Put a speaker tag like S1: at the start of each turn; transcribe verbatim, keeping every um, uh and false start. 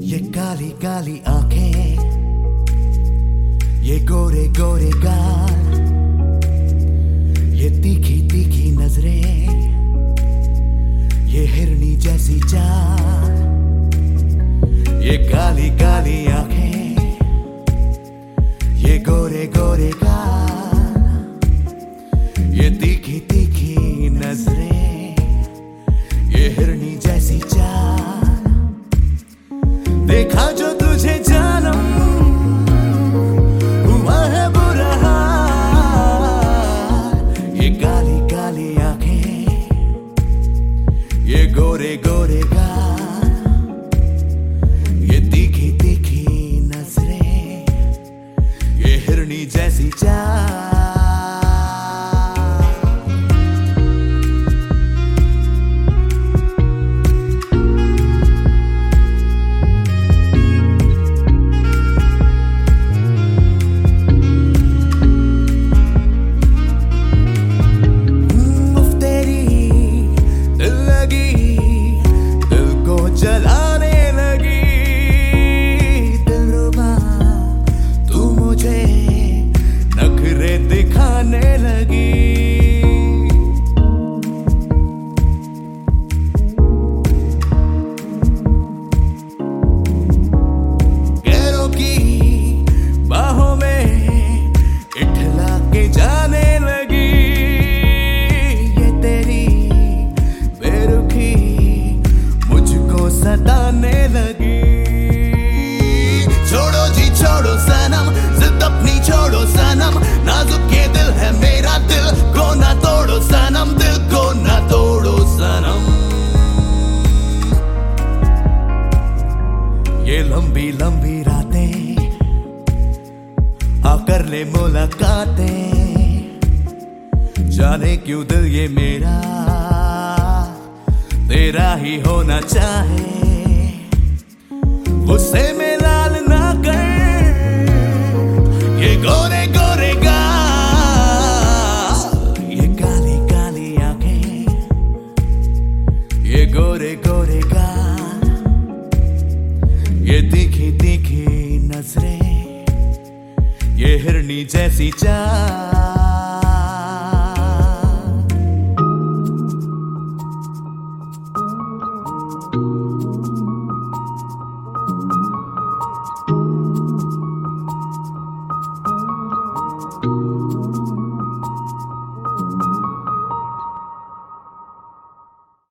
S1: ये काली काली आंखें, ये गोरे गोरे गाल, ये तीखी तीखी नजरें, ये हिरनी जैसी चाल। ये काली काली आंखें, ये गोरे गोरे गाल, ये तीखी तीखी नजरें, ये हिरनी जैसी चाल। देखा जो तुझे जानम, हुआ है बुरा हाल। ये काली काली आंखें, ये गोरे गोरे गाल, ये तीखी तीखी नजरें, ये हिरनी जैसी चाल। जलाने लगी दिलरुबा, तू मुझे नखरे दिखाने लगी। गैरों की बाहों में इठला के जाने लगी। ये तेरी बेरुखी मुझको सताने लगी। छोड़ो जी छोड़ो सनम, जिद अपनी छोड़ो सनम, नाजुक ये दिल है मेरा, दिल को ना तोड़ो सनम, दिल को ना तोड़ो सनम। ये लंबी लंबी रातें आकर ले मुलाकातें, जाने क्यों दिल ये मेरा तेरा ही होना चाहे। गुस्से में लाल ना कर ये गोरे गोरे गाल, ये काली काली आंखें, ये गोरे गोरे गाल, ये तीखी तीखी नजरें, ये हिरनी जैसी चाल। Thank you.